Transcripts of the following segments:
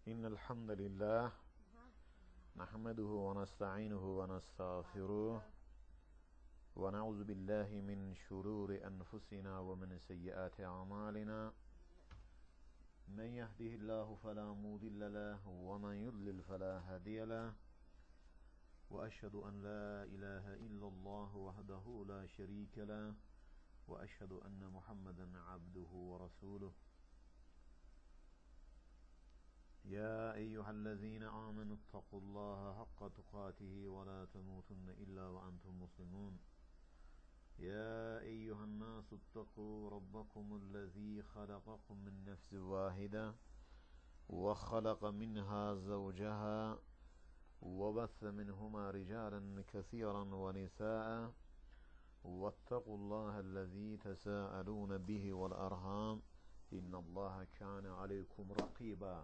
إن الحمد لله نحمده ونستعينه ونستغفره ونعوذ بالله من شرور أنفسنا ومن سيئات أعمالنا من يهده الله فلا مضل له ومن يضلل فلا هادي له وأشهد أن لا إله إلا الله وحده لا شريك له وأشهد أن محمدا عبده ورسوله يا أيها الذين آمنوا اتقوا الله حق تقاته ولا تموتن إلا وأنتم مسلمون يا أيها الناس اتقوا ربكم الذي خلقكم من نفس واحدة وخلق منها زوجها وبث منهما رجالا كثيرا ونساء واتقوا الله الذي تساءلون به والأرحام إن الله كان عليكم رقيبا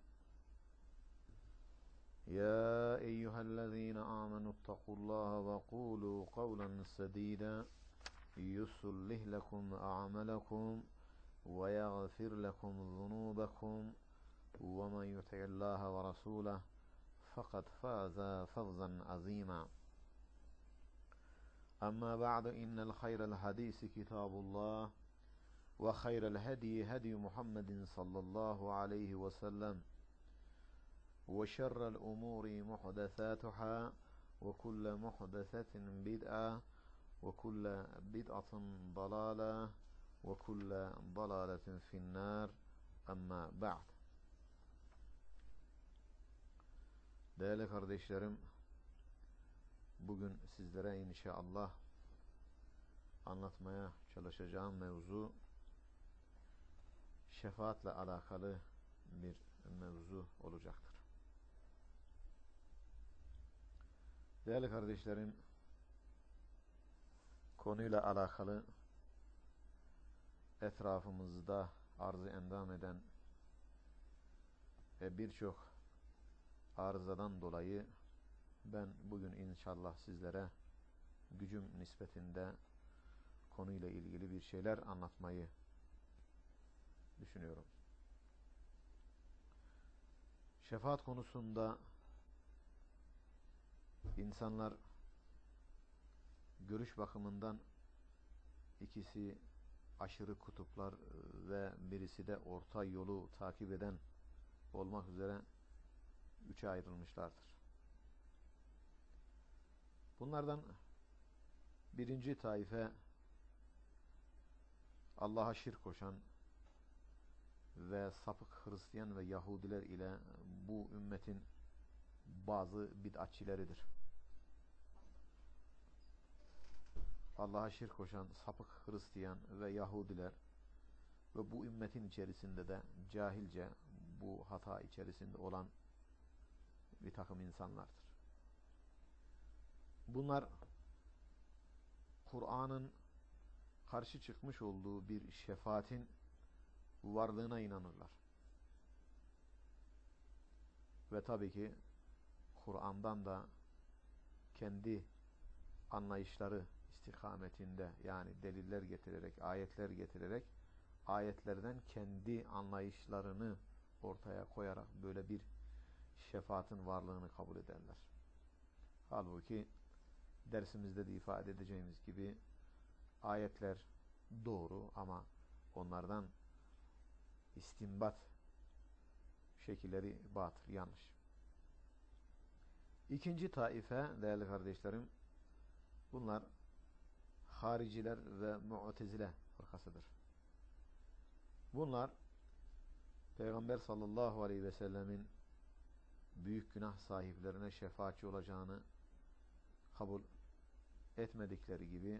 يا أيها الذين آمنوا اتقوا الله وقولوا قولا سديدا يصلح لكم أعمالكم ويغفر لكم ذنوبكم ومن يطع الله ورسوله فقد فاز فوزا عظيما أما بعد إن الخير الحديث كتاب الله وخير الهدي هدي محمد صلى الله عليه وسلم وشر الأمور محدثاتها وكل محدثة بدعة وكل بدعة ضلالة وكل ضلالة في النار أما بعد. Değerli kardeşlerim, bugün sizlere inşallah anlatmaya çalışacağım mevzu şefaatle alakalı bir mevzu olacaktır. Değerli kardeşlerim, konuyla alakalı etrafımızda arzı endam eden ve birçok arızadan dolayı ben bugün inşallah sizlere gücüm nispetinde konuyla ilgili bir şeyler anlatmayı düşünüyorum. Şefaat konusunda İnsanlar görüş bakımından ikisi aşırı kutuplar ve birisi de orta yolu takip eden olmak üzere üçe ayrılmışlardır. Bunlardan birinci taife Allah'a şirk koşan ve sapık Hristiyan ve Yahudiler ile bu ümmetin bazı bid'atçileridir. Allah'a şirk koşan sapık Hristiyan ve Yahudiler ve bu ümmetin içerisinde de cahilce bu hata içerisinde olan bir takım insanlardır. Bunlar Kur'an'ın karşı çıkmış olduğu bir şefaatin varlığına inanırlar. Ve tabii ki Kur'an'dan da kendi anlayışları istikametinde, yani deliller getirerek, ayetler getirerek, ayetlerden kendi anlayışlarını ortaya koyarak böyle bir şefaatin varlığını kabul ederler. Halbuki dersimizde de ifade edeceğimiz gibi ayetler doğru ama onlardan istinbat şekilleri batıl, yanlış. İkinci taife değerli kardeşlerim, bunlar hariciler ve mu'tezile fırkasıdır. Bunlar Peygamber sallallahu aleyhi ve sellemin büyük günah sahiplerine şefaatçi olacağını kabul etmedikleri gibi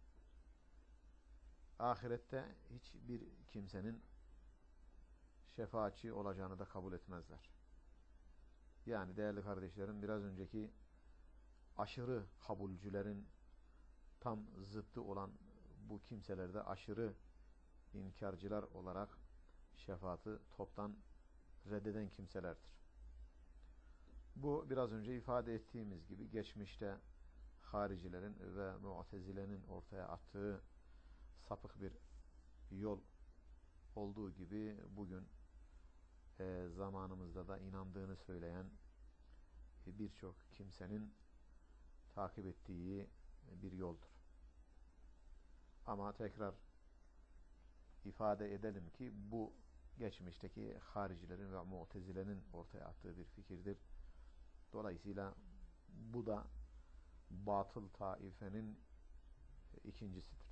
ahirette hiçbir kimsenin şefaatçi olacağını da kabul etmezler. Yani değerli kardeşlerim, biraz önceki aşırı kabulcülerin tam zıttı olan bu kimseler de aşırı inkarcılar olarak şefaatı toptan reddeden kimselerdir. Bu biraz önce ifade ettiğimiz gibi geçmişte haricilerin ve mu'tezilenin ortaya attığı sapık bir yol olduğu gibi bugün zamanımızda da inandığını söyleyen birçok kimsenin takip ettiği bir yoldur. Ama tekrar ifade edelim ki bu geçmişteki haricilerin ve mu'tezilenin ortaya attığı bir fikirdir. Dolayısıyla bu da batıl taifenin ikincisidir.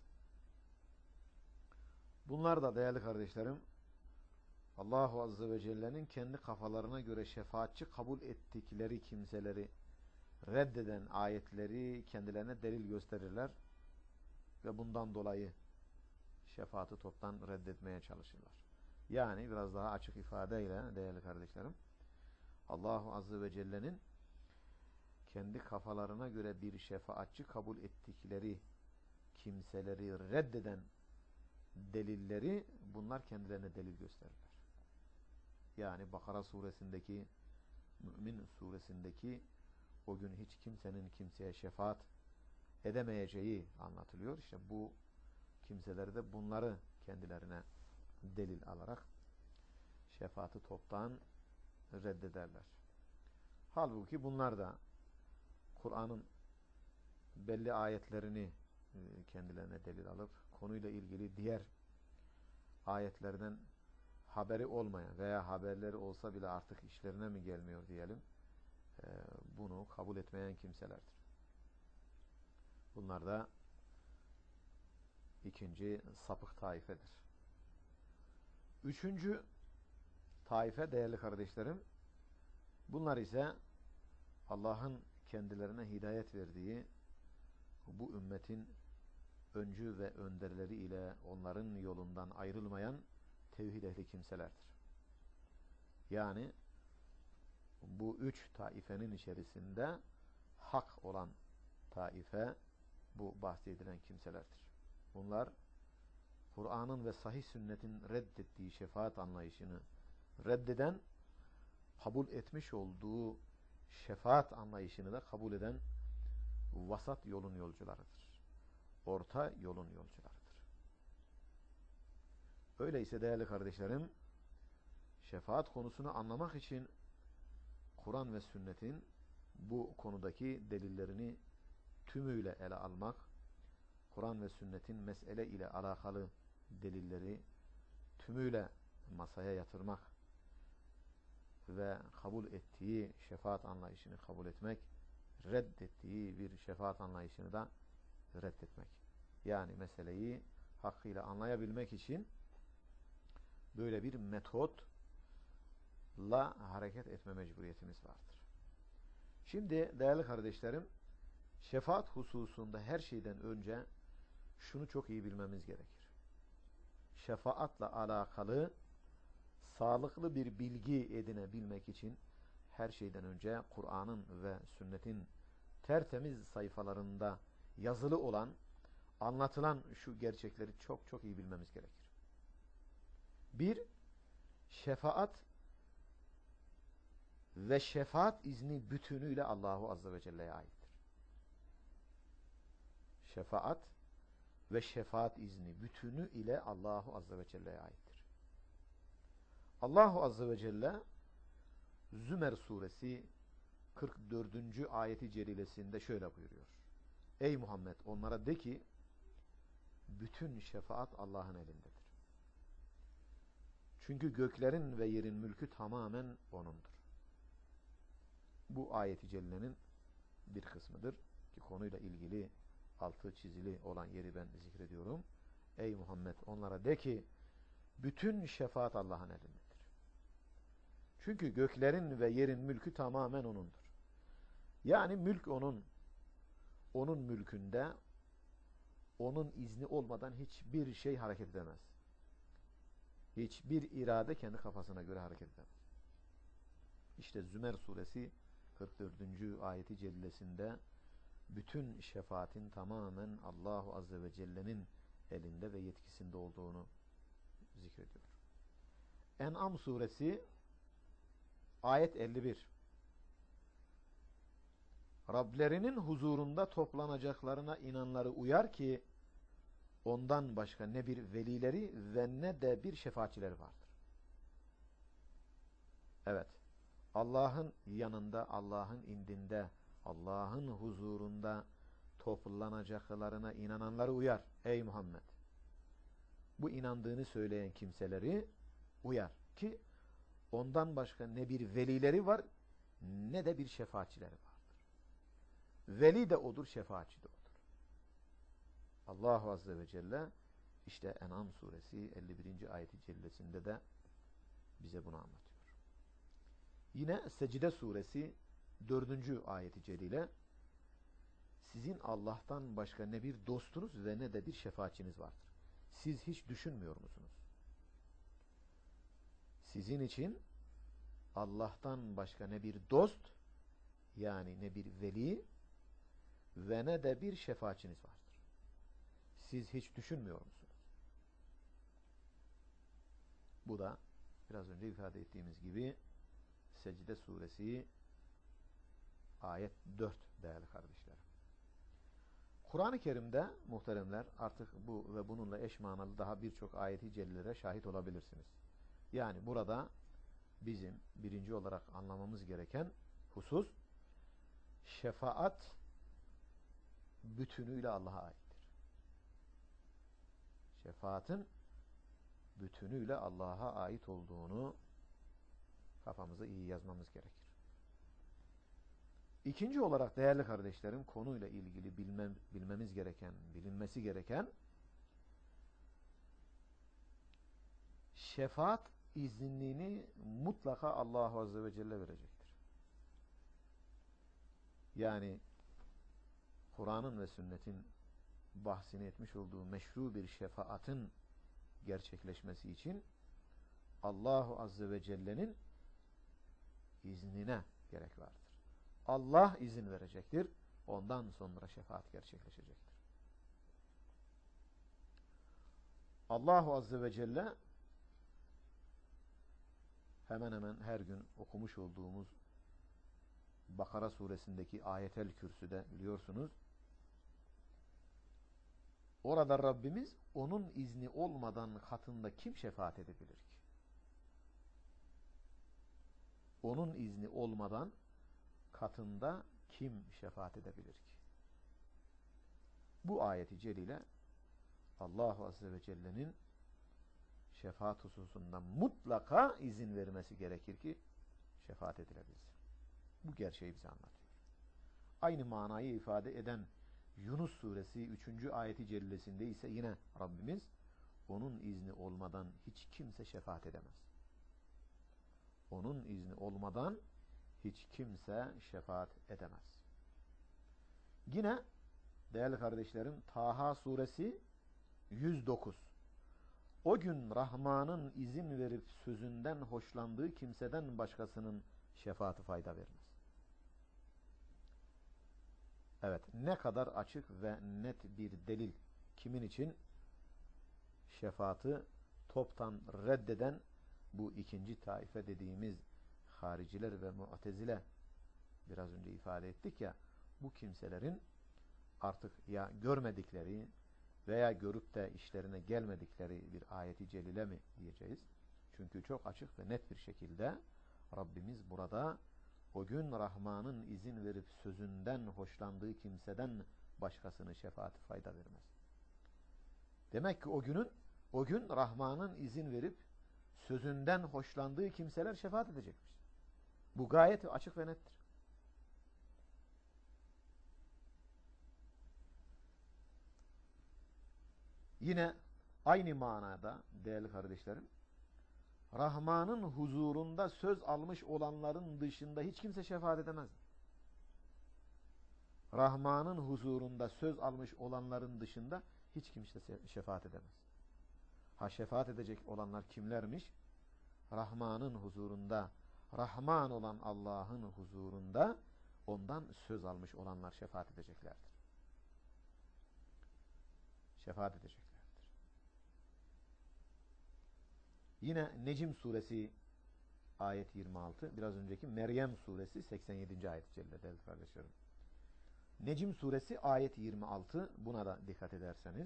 Bunlar da değerli kardeşlerim, Allahu Azze ve Celle'nin kendi kafalarına göre şefaatçi kabul ettikleri kimseleri reddeden ayetleri kendilerine delil gösterirler ve bundan dolayı şefaati toptan reddetmeye çalışırlar. Yani biraz daha açık ifadeyle değerli kardeşlerim, Allahu Azze ve Celle'nin kendi kafalarına göre bir şefaatçi kabul ettikleri kimseleri reddeden delilleri bunlar kendilerine delil gösterirler. Yani Bakara suresindeki, Mü'min suresindeki o gün hiç kimsenin kimseye şefaat edemeyeceği anlatılıyor. İşte bu kimseler de bunları kendilerine delil alarak şefaati toptan reddederler. Halbuki bunlar da Kur'an'ın belli ayetlerini kendilerine delil alıp konuyla ilgili diğer ayetlerden haberi olmayan veya haberleri olsa bile artık işlerine mi gelmiyor diyelim, bunu kabul etmeyen kimselerdir. Bunlar da ikinci sapık taifedir. Üçüncü taife değerli kardeşlerim, bunlar ise Allah'ın kendilerine hidayet verdiği bu ümmetin öncü ve önderleri ile onların yolundan ayrılmayan tevhid ehli kimselerdir. Yani bu üç taifenin içerisinde hak olan taife bu bahsedilen kimselerdir. Bunlar Kur'an'ın ve sahih sünnetin reddettiği şefaat anlayışını reddeden, kabul etmiş olduğu şefaat anlayışını da kabul eden vasat yolun yolcularıdır. Orta yolun yolcularıdır. Öyleyse değerli kardeşlerim, şefaat konusunu anlamak için Kur'an ve sünnetin bu konudaki delillerini tümüyle ele almak, Kur'an ve sünnetin mesele ile alakalı delilleri tümüyle masaya yatırmak ve kabul ettiği şefaat anlayışını kabul etmek, reddettiği bir şefaat anlayışını da reddetmek. Yani meseleyi hakkıyla anlayabilmek için böyle bir metotla hareket etme mecburiyetimiz vardır. Şimdi değerli kardeşlerim, şefaat hususunda her şeyden önce şunu çok iyi bilmemiz gerekir. Şefaatla alakalı sağlıklı bir bilgi edinebilmek için her şeyden önce Kur'an'ın ve sünnetin tertemiz sayfalarında yazılı olan, anlatılan şu gerçekleri çok çok iyi bilmemiz gerekir. Bir, şefaat ve şefaat izni bütünüyle Allahu Azze ve Celle'ye aittir. Şefaat ve şefaat izni bütünü ile Allahu Azze ve Celle'ye aittir. Allahu Azze ve Celle Zümer suresi 44. ayeti celilesinde şöyle buyuruyor. Ey Muhammed, onlara de ki bütün şefaat Allah'ın elindedir. Çünkü göklerin ve yerin mülkü tamamen O'nundur. Bu ayeti celilenin bir kısmıdır ki konuyla ilgili altı çizili olan yeri ben zikrediyorum. Ey Muhammed, onlara de ki bütün şefaat Allah'ın elindedir. Çünkü göklerin ve yerin mülkü tamamen O'nundur. Yani mülk O'nun. O'nun mülkünde O'nun izni olmadan hiçbir şey hareket edemez. Hiçbir irade kendi kafasına göre hareket edemez. İşte Zümer suresi 44. ayeti celilesinde bütün şefaatin tamamen Allahu Azze ve Celle'nin elinde ve yetkisinde olduğunu zikrediyor. En'am suresi ayet 51. Rablerinin huzurunda toplanacaklarına inanları uyar ki ondan başka ne bir velileri ve ne de bir şefaatçileri vardır. Evet. Allah'ın yanında, Allah'ın indinde, Allah'ın huzurunda toplanacaklarına inananları uyar. Ey Muhammed! Bu inandığını söyleyen kimseleri uyar ki ondan başka ne bir velileri var ne de bir şefaatçileri vardır. Veli de odur, şefaatçi de odur. Allahu Azze ve Celle işte En'am suresi 51. ayet-i cellesinde de bize bunu anlatıyor. Yine Secde suresi 4. ayet-i celile sizin Allah'tan başka ne bir dostunuz ve ne de bir şefaatçiniz vardır. Siz hiç düşünmüyor musunuz? Sizin için Allah'tan başka ne bir dost, yani ne bir veli ve ne de bir şefaatçiniz vardır. Siz hiç düşünmüyor musunuz? Bu da biraz önce ifade ettiğimiz gibi Secde suresi ayet 4 değerli kardeşlerim. Kur'an-ı Kerim'de muhteremler artık bu ve bununla eş manalı daha birçok ayet-i celilere şahit olabilirsiniz. Yani burada bizim birinci olarak anlamamız gereken husus şefaat bütünüyle Allah'a aittir. Şefaatin bütünüyle Allah'a ait olduğunu kafamıza iyi yazmamız gerekir. İkinci olarak değerli kardeşlerim konuyla ilgili bilmemiz gereken, bilinmesi gereken şefaat izinliğini mutlaka Allahu Azze ve Celle verecektir. Yani Kur'an'ın ve sünnetin bahsini etmiş olduğu meşru bir şefaatin gerçekleşmesi için Allahu Azze ve Celle'nin iznine gerek vardır. Allah izin verecektir. Ondan sonra şefaat gerçekleşecektir. Allahu Azze ve Celle hemen hemen her gün okumuş olduğumuz Bakara suresindeki Ayetel Kürsü'de biliyorsunuz. Orada Rabbimiz onun izni olmadan katında kim şefaat edebilir ki? Onun izni olmadan katında kim şefaat edebilir ki? Bu ayeti celile Allahu Azze ve Celle'nin şefaat hususunda mutlaka izin vermesi gerekir ki şefaat edilebilsin. Bu gerçeği bize anlatıyor. Aynı manayı ifade eden Yunus suresi 3. ayeti celilesinde ise yine Rabbimiz onun izni olmadan hiç kimse şefaat edemez. Onun izni olmadan hiç kimse şefaat edemez. Yine değerli kardeşlerim Taha suresi 109. O gün Rahman'ın izin verip sözünden hoşlandığı kimseden başkasının şefaati fayda vermez. Evet, ne kadar açık ve net bir delil. Kimin için? Şefaati toptan reddeden bu ikinci taife dediğimiz hariciler ve mu'tezile, biraz önce ifade ettik ya, bu kimselerin artık ya görmedikleri veya görüp de işlerine gelmedikleri bir ayeti celile mi diyeceğiz? Çünkü çok açık ve net bir şekilde Rabbimiz burada o gün Rahman'ın izin verip sözünden hoşlandığı kimseden başkasının şefaati fayda vermez. Demek ki o gün Rahman'ın izin verip sözünden hoşlandığı kimseler şefaat edecekmiş. Bu gayet açık ve nettir. Yine aynı manada değerli kardeşlerim, Rahman'ın huzurunda söz almış olanların dışında hiç kimse şefaat edemez. Rahman'ın huzurunda söz almış olanların dışında hiç kimse şefaat edemez. Ha, şefaat edecek olanlar kimlermiş? Rahman'ın huzurunda, Rahman olan Allah'ın huzurunda ondan söz almış olanlar şefaat edeceklerdir. Şefaat edeceklerdir. Yine Necm suresi ayet 26, biraz önceki Meryem suresi 87. ayet-i celile değerli kardeşlerim. Necm suresi ayet 26, buna da dikkat ederseniz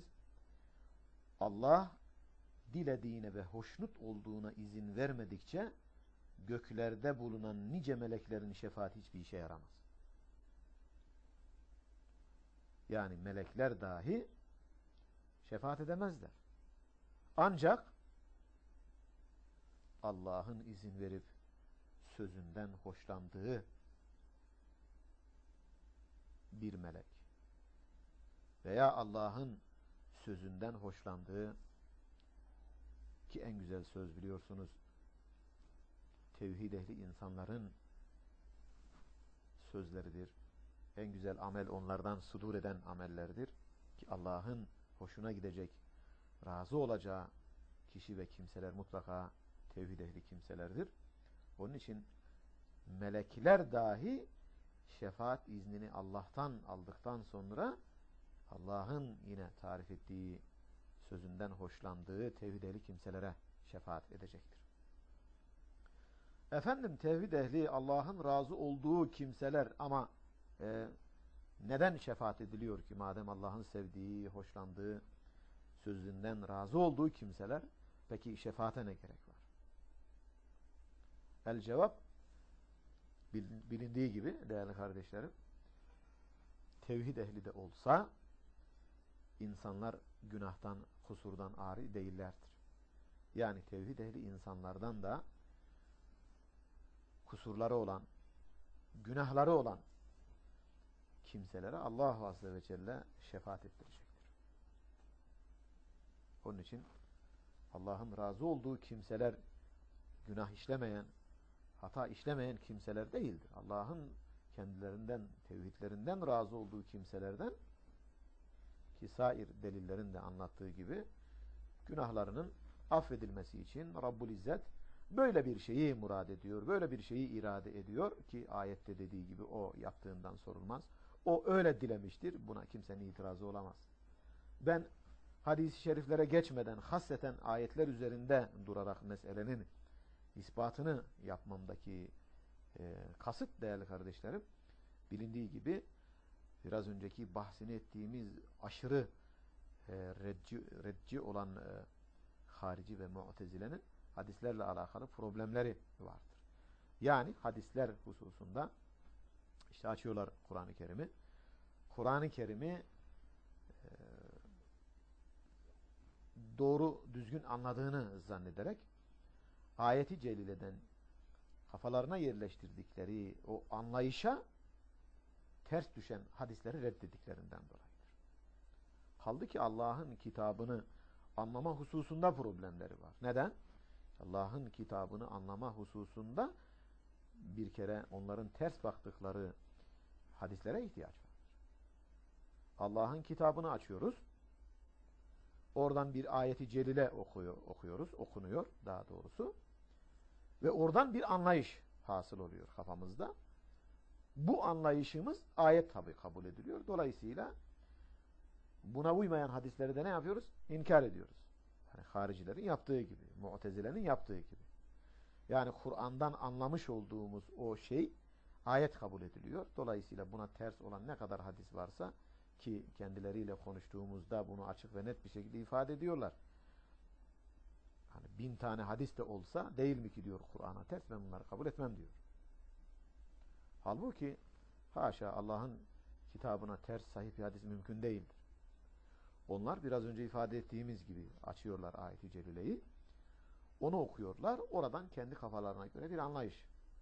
Allah dilediğine ve hoşnut olduğuna izin vermedikçe göklerde bulunan nice meleklerin şefaati hiçbir işe yaramaz. Yani melekler dahi şefaat edemezler. Ancak Allah'ın izin verip sözünden hoşlandığı bir melek veya Allah'ın sözünden hoşlandığı, ki en güzel söz biliyorsunuz tevhid ehli insanların sözleridir. En güzel amel onlardan sudur eden amellerdir. Ki Allah'ın hoşuna gidecek, razı olacağı kişi ve kimseler mutlaka tevhid ehli kimselerdir. Onun için melekler dahi şefaat iznini Allah'tan aldıktan sonra Allah'ın yine tarif ettiği, sözünden hoşlandığı tevhid ehli kimselere şefaat edecektir. Efendim tevhid ehli Allah'ın razı olduğu kimseler ama neden şefaat ediliyor ki madem Allah'ın sevdiği, hoşlandığı, sözünden razı olduğu kimseler, peki şefaate ne gerek var? El cevap bilindiği gibi değerli kardeşlerim, tevhid ehli de olsa insanlar günahtan, kusurdan ari değillerdir. Yani tevhid ehli insanlardan da kusurları olan, günahları olan kimselere Allah Azze ve Celle şefaat ettirecektir. Onun için Allah'ın razı olduğu kimseler günah işlemeyen, hata işlemeyen kimseler değildir. Allah'ın kendilerinden, tevhidlerinden razı olduğu kimselerden, ki sair delillerin de anlattığı gibi, günahlarının affedilmesi için Rabbul İzzet böyle bir şeyi murad ediyor, böyle bir şeyi irade ediyor ki ayette dediği gibi o yaptığından sorulmaz. O öyle dilemiştir, buna kimsenin itirazı olamaz. Ben hadis-i şeriflere geçmeden hasreten ayetler üzerinde durarak meselenin ispatını yapmamdaki kasıt değerli kardeşlerim, bilindiği gibi biraz önceki bahsini ettiğimiz aşırı redci olan harici ve mu'tezilenin hadislerle alakalı problemleri vardır. Yani hadisler hususunda işte açıyorlar Kur'an-ı Kerim'i. Kur'an-ı Kerim'i doğru, düzgün anladığını zannederek ayeti celileden kafalarına yerleştirdikleri o anlayışa ters düşen hadisleri reddediklerinden dolayıdır. Halbuki Allah'ın kitabını anlama hususunda problemleri var. Neden? Allah'ın kitabını anlama hususunda bir kere onların ters baktıkları hadislere ihtiyaç vardır. Allah'ın kitabını açıyoruz. Oradan bir ayeti celile okuyoruz, okunuyor daha doğrusu. Ve oradan bir anlayış hasıl oluyor kafamızda. Bu anlayışımız ayet tabi kabul ediliyor. Dolayısıyla buna uymayan hadisleri de ne yapıyoruz? İnkar ediyoruz. Yani haricilerin yaptığı gibi, mu'tezilerin yaptığı gibi. Yani Kur'an'dan anlamış olduğumuz o şey ayet kabul ediliyor. Dolayısıyla buna ters olan ne kadar hadis varsa, ki kendileriyle konuştuğumuzda bunu açık ve net bir şekilde ifade ediyorlar. Hani 1000 tane hadis de olsa değil mi ki diyor Kur'an'a ters, ben bunları kabul etmem diyor. Halbuki haşa, Allah'ın kitabına ters sahih bir hadis mümkün değildir. Onlar biraz önce ifade ettiğimiz gibi açıyorlar ayet-i celileyi. Onu okuyorlar. Oradan kendi kafalarına göre bir anlayış.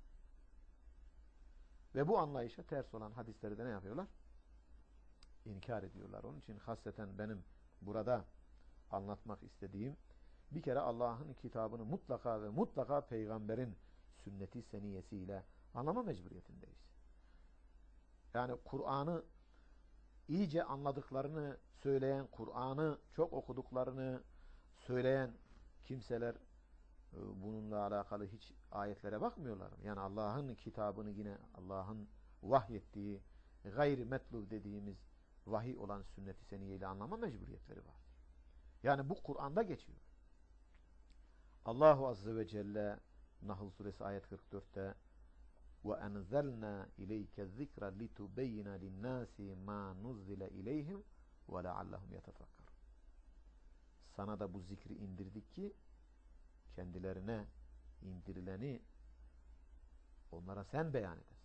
Ve bu anlayışa ters olan hadisleri de ne yapıyorlar? İnkar ediyorlar. Onun için hasreten benim burada anlatmak istediğim, bir kere Allah'ın kitabını mutlaka ve mutlaka peygamberin sünneti seniyesiyle anlama mecburiyetindeyiz. Yani Kur'an'ı iyice anladıklarını söyleyen, Kur'an'ı çok okuduklarını söyleyen kimseler bununla alakalı hiç ayetlere bakmıyorlar. Yani Allah'ın kitabını, yine Allah'ın vahyettiği gayri metlub dediğimiz vahiy olan sünnet-i seniyeyle anlama mecburiyetleri vardır. Yani bu Kur'an'da geçiyor. Allahu Azze ve Celle Nahl suresi ayet 44'te وَاَنْزَلْنَا اِلَيْكَ الذِّكْرَ لِتُبَيِّنَ لِلنَّاسِ مَا نُزِّلَ اِلَيْهِمْ وَلَعَلَّهُمْ يَتَفَكَّرُونَ. Sana da bu zikri indirdik ki kendilerine indirileni Onlara sen beyan edesin.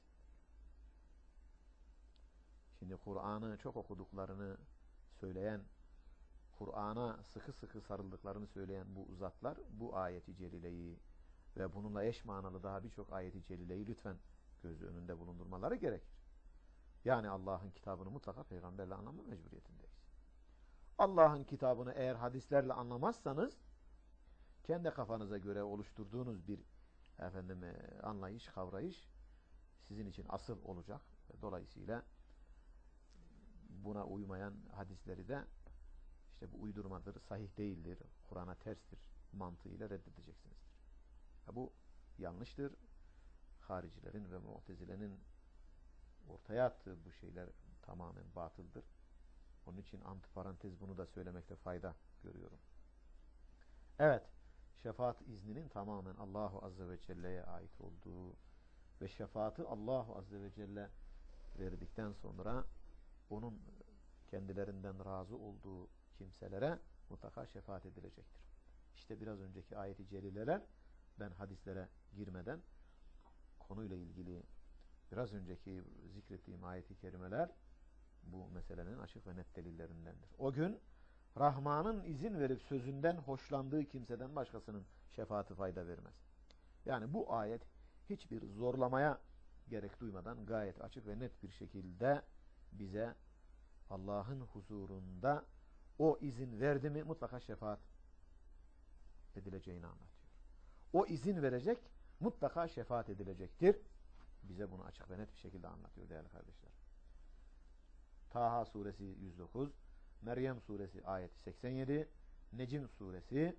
Şimdi Kur'an'ı çok okuduklarını söyleyen, Kur'an'a sıkı sıkı sarıldıklarını söyleyen bu zatlar bu ayeti celileyi ve bununla eş manalı daha birçok ayeti celileyi lütfen göz önünde bulundurmaları gerekir. Yani Allah'ın kitabını mutlaka peygamberle anlama mecburiyetindeyiz. Allah'ın kitabını eğer hadislerle anlamazsanız kendi kafanıza göre oluşturduğunuz bir anlayış, kavrayış sizin için asıl olacak. Dolayısıyla buna uymayan hadisleri de işte bu uydurmadır, sahih değildir, Kur'an'a terstir mantığıyla reddedeceksinizdir. Bu yanlıştır. Haricilerin ve Mu'tezile'nin ortaya attığı bu şeyler tamamen batıldır. Onun için antiparantez bunu da söylemekte fayda görüyorum. Evet, şefaat izninin tamamen Allahu Azze ve Celle'ye ait olduğu ve şefaati Allahu Azze ve Celle verdikten sonra onun kendilerinden razı olduğu kimselere mutlaka şefaat edilecektir. İşte biraz önceki ayet-i celileler, ben hadislere girmeden konuyla ilgili biraz önceki zikrettiğim ayet-i kerimeler bu meselenin açık ve net delillerindendir. O gün Rahman'ın izin verip sözünden hoşlandığı kimseden başkasının şefaati fayda vermez. Yani bu ayet hiçbir zorlamaya gerek duymadan gayet açık ve net bir şekilde bize Allah'ın huzurunda o izin verdi mi mutlaka şefaat edileceğini anlatıyor. O izin verecek, mutlaka şefaat edilecektir. Bize bunu açık ve net bir şekilde anlatıyor değerli kardeşler. Taha suresi 109, Meryem suresi ayet 87, Necim suresi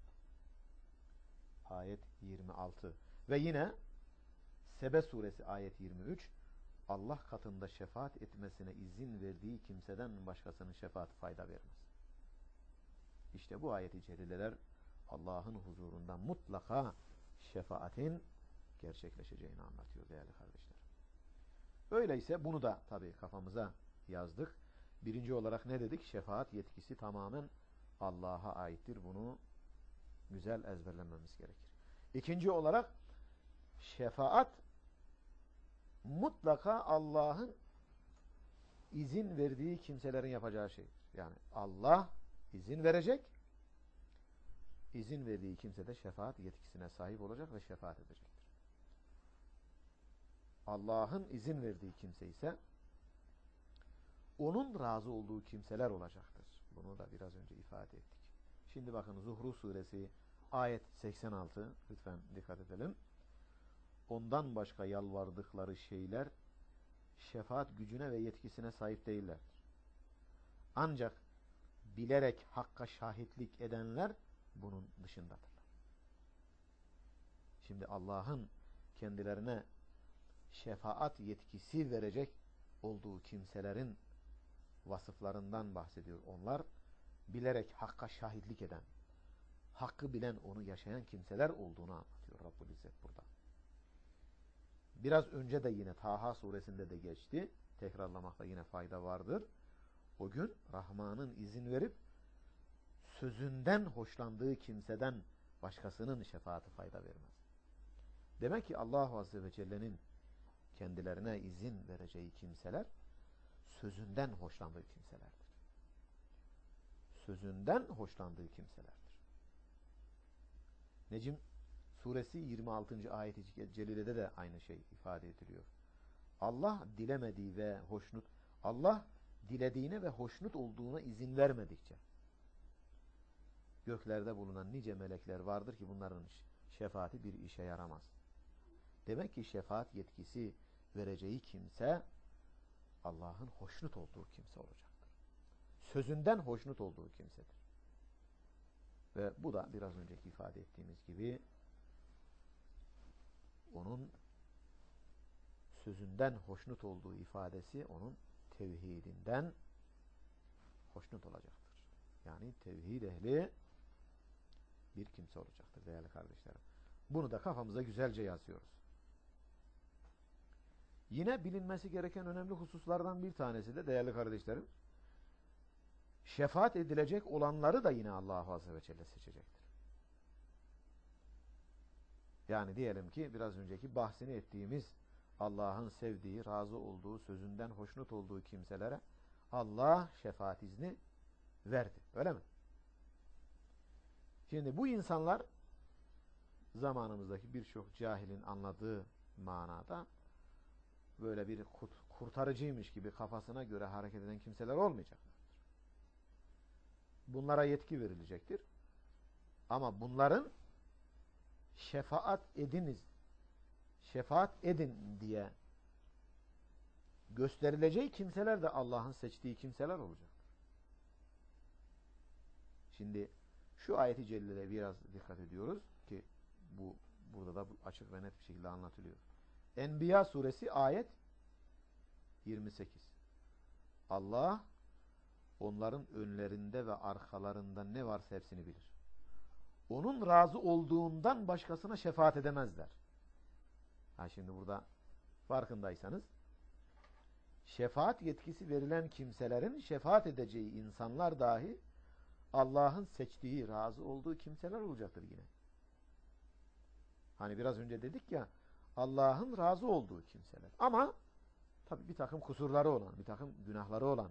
ayet 26 ve yine Sebe suresi ayet 23, Allah katında şefaat etmesine izin verdiği kimseden başkasının şefaati fayda vermez. İşte bu ayet-i celileler Allah'ın huzurunda mutlaka şefaatin gerçekleşeceğini anlatıyor değerli kardeşler. Öyleyse bunu da tabii kafamıza yazdık. Birinci olarak ne dedik? Şefaat yetkisi tamamen Allah'a aittir. Bunu güzel ezberlememiz gerekir. İkinci olarak şefaat mutlaka Allah'ın izin verdiği kimselerin yapacağı şeydir. Yani Allah izin verecek, izin verdiği kimse de şefaat yetkisine sahip olacak ve şefaat edecektir. Allah'ın izin verdiği kimse ise onun razı olduğu kimseler olacaktır. Bunu da biraz önce ifade ettik. Şimdi bakın Zuhru suresi ayet 86, lütfen dikkat edelim. Ondan başka yalvardıkları şeyler şefaat gücüne ve yetkisine sahip değillerdir. Ancak bilerek hakka şahitlik edenler bunun dışındadırlar. Şimdi Allah'ın kendilerine şefaat yetkisi verecek olduğu kimselerin vasıflarından bahsediyor. Onlar bilerek hakka şahitlik eden, hakkı bilen, onu yaşayan kimseler olduğunu anlatıyor Rabbul İzzet burada. Biraz önce de yine Taha suresinde de geçti. Tekrarlamakta yine fayda vardır. O gün Rahman'ın izin verip sözünden hoşlandığı kimseden başkasının şefaati fayda vermez. Demek ki Allah Azze ve Celle'nin kendilerine izin vereceği kimseler sözünden hoşlandığı kimselerdir. Sözünden hoşlandığı kimselerdir. Necim suresi 26. ayet-i celilede de aynı şey ifade ediliyor. Allah dilemediği ve Allah dilediğine ve hoşnut olduğuna izin vermedikçe göklerde bulunan nice melekler vardır ki bunların şefaati bir işe yaramaz. Demek ki şefaat yetkisi vereceği kimse Allah'ın hoşnut olduğu kimse olacaktır. Sözünden hoşnut olduğu kimsedir. Ve bu da biraz önceki ifade ettiğimiz gibi onun sözünden hoşnut olduğu ifadesi onun tevhidinden hoşnut olacaktır. Yani tevhid ehli bir kimse olacaktır değerli kardeşlerim. Bunu da kafamıza güzelce yazıyoruz. Yine bilinmesi gereken önemli hususlardan bir tanesi de değerli kardeşlerim, şefaat edilecek olanları da yine Allah Azze ve Celle seçecektir. Yani diyelim ki biraz önceki bahsini ettiğimiz Allah'ın sevdiği, razı olduğu, sözünden hoşnut olduğu kimselere Allah şefaat izni verdi. Öyle mi? Şimdi bu insanlar zamanımızdaki birçok cahilin anladığı manada böyle bir kurtarıcıymış gibi kafasına göre hareket eden kimseler olmayacaklardır. Bunlara yetki verilecektir. Ama bunların şefaat edin diye gösterilecek kimseler de Allah'ın seçtiği kimseler olacaktır. Şimdi şu ayeti celleye biraz dikkat ediyoruz ki burada da açık ve net bir şekilde anlatılıyor. Enbiya suresi ayet 28. Allah onların önlerinde ve arkalarında ne varsa hepsini bilir. Onun razı olduğundan başkasına şefaat edemezler. Şimdi burada farkındaysanız şefaat yetkisi verilen kimselerin şefaat edeceği insanlar dahi Allah'ın seçtiği, razı olduğu kimseler olacaktır yine. Hani biraz önce dedik ya, Allah'ın razı olduğu kimseler. Ama tabi bir takım kusurları olan, bir takım günahları olan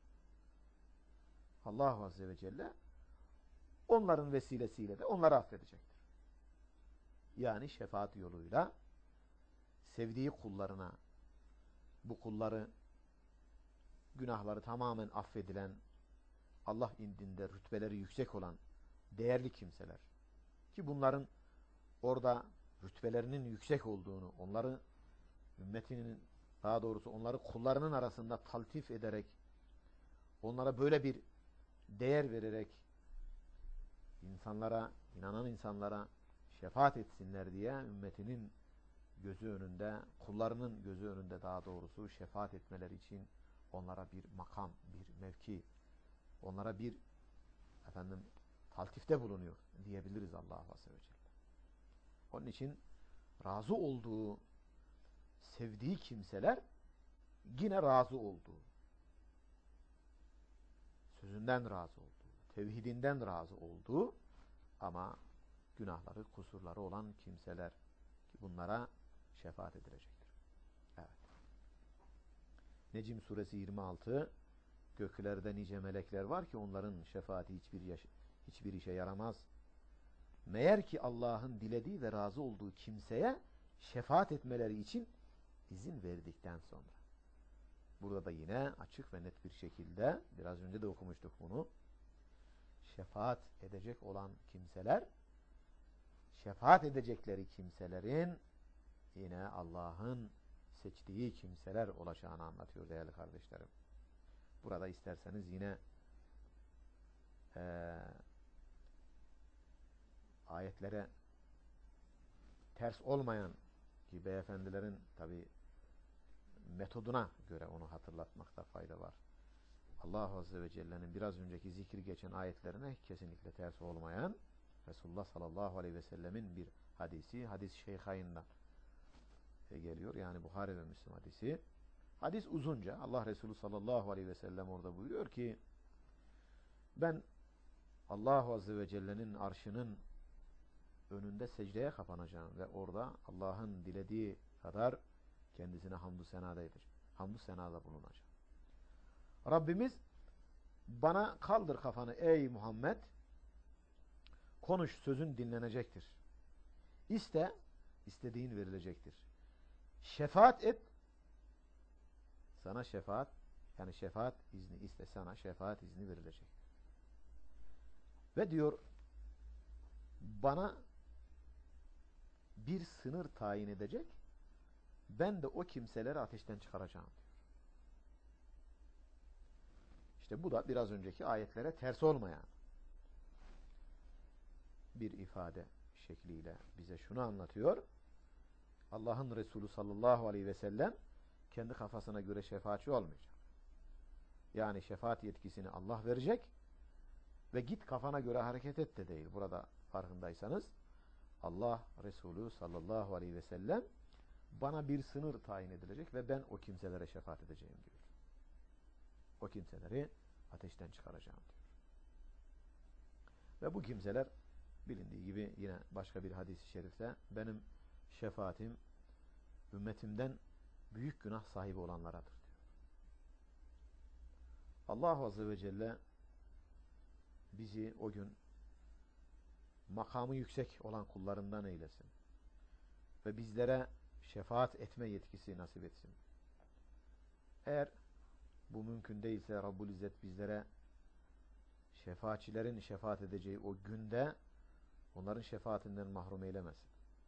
Allah Azze ve Celle onların vesilesiyle de onları affedecektir. Yani şefaat yoluyla sevdiği kullarına, bu kulları günahları tamamen affedilen, Allah indinde rütbeleri yüksek olan değerli kimseler ki bunların orada rütbelerinin yüksek olduğunu, onları ümmetinin, daha doğrusu onları kullarının arasında taltif ederek, onlara böyle bir değer vererek insanlara, inanan insanlara şefaat etsinler diye ümmetinin gözü önünde, kullarının gözü önünde daha doğrusu şefaat etmeleri için onlara bir makam, bir mevki, onlara bir taltifte bulunuyor diyebiliriz Allah Azze ve Celle. Onun için razı olduğu, sevdiği kimseler yine razı olduğu, sözünden razı olduğu, tevhidinden razı olduğu ama günahları, kusurları olan kimseler ki bunlara şefaat edilecektir. Evet. Necm suresi 26 göklerde nice melekler var ki onların şefaati hiçbir işe yaramaz. Meğer ki Allah'ın dilediği ve razı olduğu kimseye şefaat etmeleri için izin verdikten sonra. Burada da yine açık ve net bir şekilde biraz önce de okumuştuk bunu. Şefaat edecek olan kimseler, şefaat edecekleri kimselerin yine Allah'ın seçtiği kimseler olacağını anlatıyor değerli kardeşlerim. Burada isterseniz yine ayetlere ters olmayan ki beyefendilerin tabi metoduna göre onu hatırlatmakta fayda var. Allah Azze ve Celle'nin biraz önceki zikri geçen ayetlerine kesinlikle ters olmayan Resulullah sallallahu aleyhi ve sellemin bir hadisi, hadis şeyhayinden geliyor. Yani Buhari ve Müslim hadisi. Hadis uzunca. Allah Resulü sallallahu aleyhi ve sellem orada buyuruyor ki ben Allah Azze ve Celle'nin arşının önünde secdeye kapanacağım ve orada Allah'ın dilediği kadar kendisine hamdü senada edeceğim. Hamdü senada bulunacağım. Rabbimiz bana kaldır kafanı ey Muhammed, konuş, sözün dinlenecektir. İste, istediğin verilecektir. Şefaat et, sana şefaat, yani şefaat izni iste, sana şefaat izni verilecektir. Ve diyor bana bir sınır tayin edecek, ben de o kimseleri ateşten çıkaracağım diyor. İşte bu da biraz önceki ayetlere ters olmayan bir ifade şekliyle bize şunu anlatıyor. Allah'ın Resulü sallallahu aleyhi ve sellem kendi kafasına göre şefaatçi olmayacak. Yani şefaat yetkisini Allah verecek ve git kafana göre hareket et de değil. Burada farkındaysanız Allah Resulü sallallahu aleyhi ve sellem bana bir sınır tayin edilecek ve ben o kimselere şefaat edeceğim diyor. O kimseleri ateşten çıkaracağım diyor. Ve bu kimseler Bilindiği gibi yine başka bir hadis-i şerifte benim şefaatim ümmetimden büyük günah sahibi olanlaradır diyor. Allah Azze ve Celle bizi o gün makamı yüksek olan kullarından eylesin ve bizlere şefaat etme yetkisi nasip etsin. Eğer bu mümkün değilse Rabbul İzzet bizlere şefaatçilerin şefaat edeceği o günde onların şefaatinden mahrum eylemesin.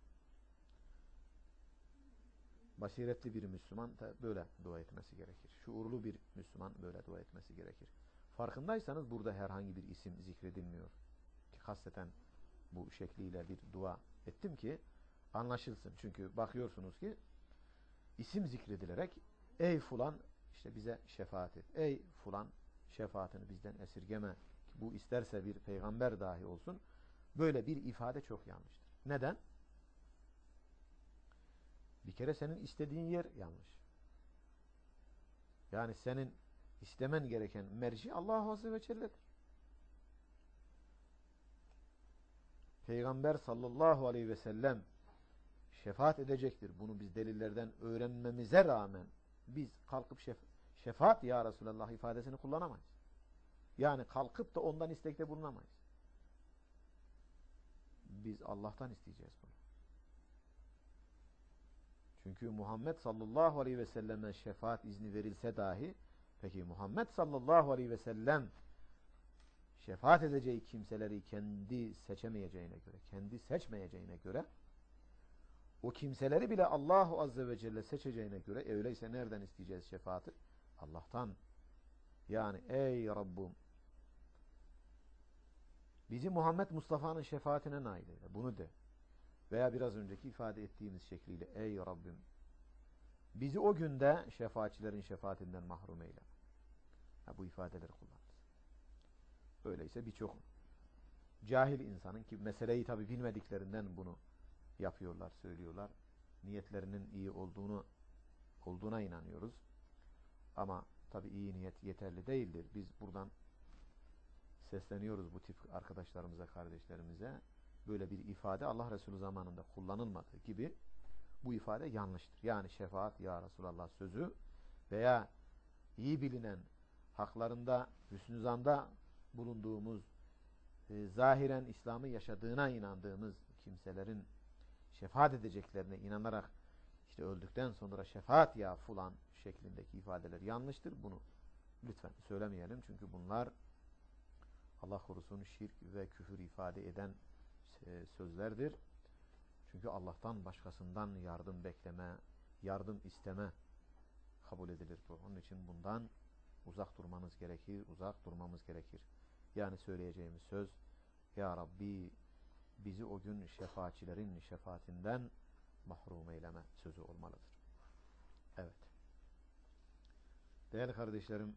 Basiretli bir Müslüman da böyle dua etmesi gerekir. Şuurlu bir Müslüman böyle dua etmesi gerekir. Farkındaysanız burada herhangi bir isim zikredilmiyor. Ki kasteten bu şekliyle bir dua ettim ki anlaşılsın. Çünkü bakıyorsunuz ki isim zikredilerek ey fulan işte bize şefaat et. Ey fulan şefaatini bizden esirgeme. Bu isterse bir peygamber dahi olsun. Böyle bir ifade çok yanlıştır. Neden? Bir kere senin istediğin yer yanlış. Yani senin istemen gereken merci Allah Azze ve Celle'dir. Peygamber sallallahu aleyhi ve sellem şefaat edecektir. Bunu biz delillerden öğrenmemize rağmen biz kalkıp şefaat ya Resulallah ifadesini kullanamayız. Yani kalkıp da ondan istekte bulunamayız. Biz Allah'tan isteyeceğiz bunu. Çünkü Muhammed sallallahu aleyhi ve selleme şefaat izni verilse dahi peki Muhammed sallallahu aleyhi ve sellem şefaat edeceği kimseleri kendi seçemeyeceğine göre, kendi seçmeyeceğine göre o kimseleri bile Allahu Azze ve Celle seçeceğine göre öyleyse nereden isteyeceğiz şefaati? Allah'tan. Yani ey Rabbim bizi Muhammed Mustafa'nın şefaatine nail eyle. Bunu de. Veya biraz önceki ifade ettiğimiz şekliyle ey Rabbim bizi o günde şefaatçilerin şefaatinden mahrum eyle. Bu ifadeleri kullanırız. Öyleyse birçok cahil insanın ki meseleyi tabi bilmediklerinden bunu yapıyorlar, söylüyorlar. Niyetlerinin iyi olduğuna inanıyoruz. Ama tabi iyi niyet yeterli değildir. Biz buradan sesleniyoruz bu tip arkadaşlarımıza, kardeşlerimize. Böyle bir ifade Allah Resulü zamanında kullanılmadığı gibi bu ifade yanlıştır. Yani şefaat ya Resulallah sözü veya iyi bilinen haklarında hüsnü zanda bulunduğumuz zahiren İslam'ı yaşadığına inandığımız kimselerin şefaat edeceklerine inanarak işte öldükten sonra şefaat ya fulan şeklindeki ifadeler yanlıştır. Bunu lütfen söylemeyelim. Çünkü bunlar Allah korusun şirk ve küfür ifade eden sözlerdir. Çünkü Allah'tan başkasından yardım bekleme, yardım isteme kabul edilir bu. Onun için bundan uzak durmanız gerekir, uzak durmamız gerekir. Yani söyleyeceğimiz söz ya Rabbi bizi o gün şefaatçilerin şefaatinden mahrum eyleme sözü olmalıdır. Evet. Değerli kardeşlerim,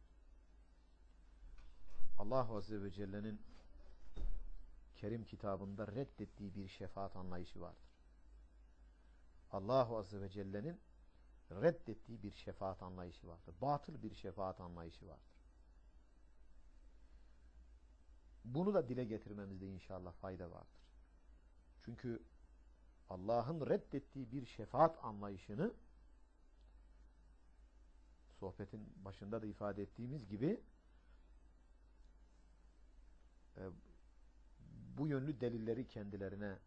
Allah Azze ve Celle'nin Kerim kitabında reddettiği bir şefaat anlayışı vardır. Allah Azze ve Celle'nin reddettiği bir şefaat anlayışı vardır. Batıl bir şefaat anlayışı vardır. Bunu da dile getirmemizde inşallah fayda vardır. Çünkü Allah'ın reddettiği bir şefaat anlayışını sohbetin başında da ifade ettiğimiz gibi bu yönlü delilleri kendilerine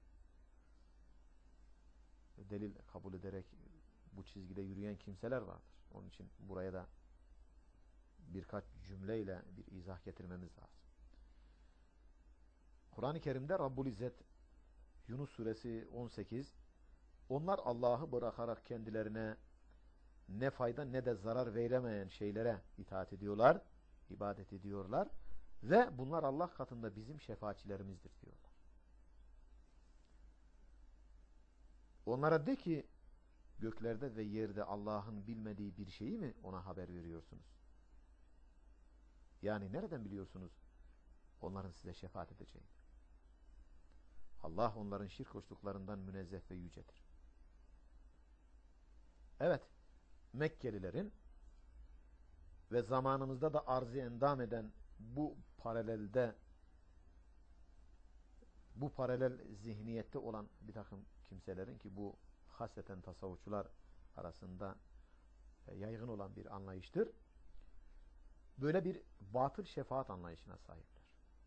delil kabul ederek bu çizgide yürüyen kimseler vardır. Onun için buraya da birkaç cümleyle bir izah getirmemiz lazım. Kur'an-ı Kerim'de Rabbul İzzet Yunus suresi 18 onlar Allah'ı bırakarak kendilerine ne fayda ne de zarar veremeyen şeylere itaat ediyorlar, ibadet ediyorlar ve bunlar Allah katında bizim şefaatçilerimizdir diyorlar. Onlara de ki göklerde ve yerde Allah'ın bilmediği bir şeyi mi ona haber veriyorsunuz? Yani nereden biliyorsunuz onların size şefaat edeceğini? Allah onların şirk koştuklarından münezzeh ve yücedir. Evet, Mekkelilerin ve zamanımızda da arzı endam eden bu paralelde bu paralel zihniyette olan bir takım kimselerin, ki bu hasreten tasavvufçular arasında yaygın olan bir anlayıştır, böyle bir batıl şefaat anlayışına sahipler.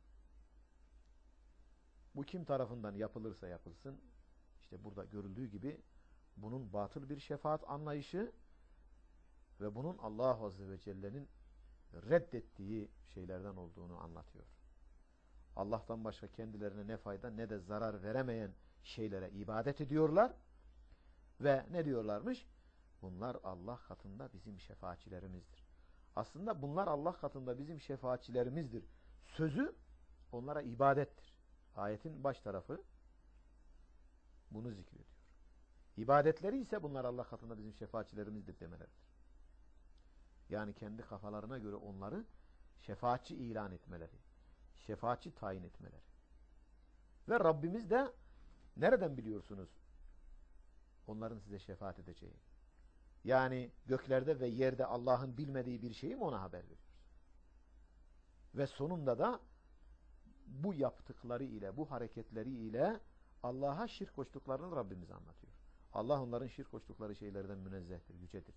Bu kim tarafından yapılırsa yapılsın, işte burada görüldüğü gibi bunun batıl bir şefaat anlayışı ve bunun Allah Azze ve Celle'nin reddettiği şeylerden olduğunu anlatıyor. Allah'tan başka kendilerine ne fayda ne de zarar veremeyen şeylere ibadet ediyorlar ve ne diyorlarmış? Bunlar Allah katında bizim şefaatçilerimizdir. Aslında bunlar Allah katında bizim şefaatçilerimizdir sözü onlara ibadettir. Ayetin baş tarafı bunu zikrediyor. İbadetleri ise bunlar Allah katında bizim şefaatçilerimizdir demeleridir. Yani kendi kafalarına göre onları şefaatçi ilan etmeleri, şefaatçi tayin etmeleri. Ve Rabbimiz de nereden biliyorsunuz onların size şefaat edeceği? Yani göklerde ve yerde Allah'ın bilmediği bir şeyi mi ona haber veriyoruz? Ve sonunda da bu yaptıkları ile, bu hareketleri ile Allah'a şirk koştuklarını Rabbimiz anlatıyor. Allah onların şirk koştukları şeylerden münezzehtir, yücedir.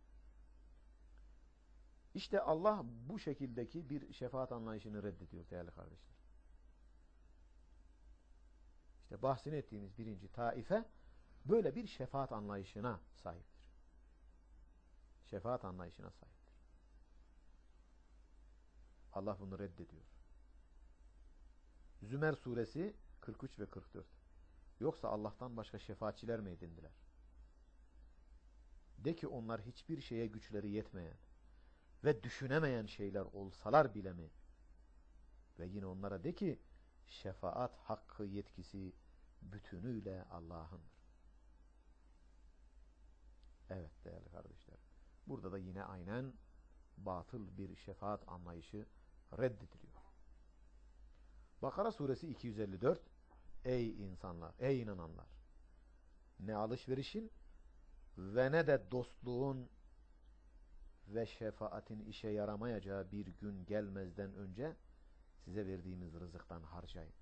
İşte Allah bu şekildeki bir şefaat anlayışını reddediyor değerli kardeşler. İşte bahsini ettiğimiz birinci taife böyle bir şefaat anlayışına sahiptir. Şefaat anlayışına sahiptir. Allah bunu reddediyor. Zümer suresi 43 ve 44. Yoksa Allah'tan başka şefaatçiler mi edindiler? De ki onlar hiçbir şeye güçleri yetmeyen ve düşünemeyen şeyler olsalar bile mi? Ve yine onlara de ki şefaat hakkı yetkisi bütünüyle Allah'ındır. Evet değerli kardeşler. Burada da yine aynen batıl bir şefaat anlayışı reddediliyor. Bakara suresi 254. Ey insanlar, ey inananlar! Ne alışverişin ve ne de dostluğun ve şefaatin işe yaramayacağı bir gün gelmezden önce size verdiğimiz rızıktan harcayın.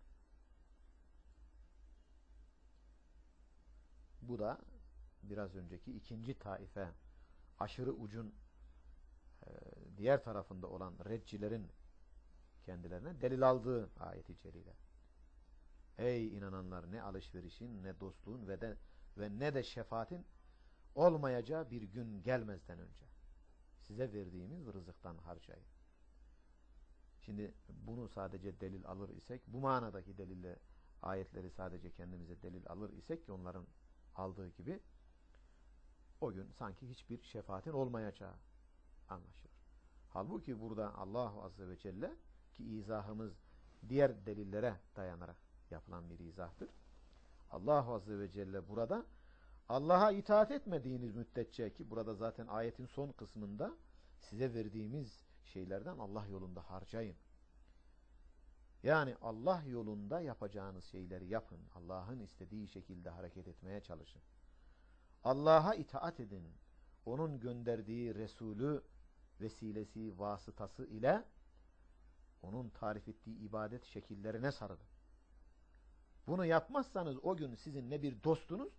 Bu da biraz önceki ikinci taife, aşırı ucun diğer tarafında olan redcilerin kendilerine delil aldığı ayet-i celile. Ey inananlar, ne alışverişin, ne dostluğun ve ne de şefaatin olmayacağı bir gün gelmezden önce size verdiğimiz rızıktan harcayın. Şimdi bunu sadece delil alır isek, bu manadaki delille ayetleri sadece kendimize delil alır isek ki onların aldığı gibi, o gün sanki hiçbir şefaatin olmayacağı anlaşılır. Halbuki burada Allah Azze ve Celle, ki izahımız diğer delillere dayanarak yapılan bir izahtır. Allah Azze ve Celle burada Allah'a itaat etmediğiniz müddetçe, ki burada zaten ayetin son kısmında size verdiğimiz şeylerden Allah yolunda harcayın. Yani Allah yolunda yapacağınız şeyleri yapın. Allah'ın istediği şekilde hareket etmeye çalışın. Allah'a itaat edin. Onun gönderdiği Resulü vesilesi, vasıtası ile onun tarif ettiği ibadet şekillerine sarılın. Bunu yapmazsanız o gün sizin ne bir dostunuz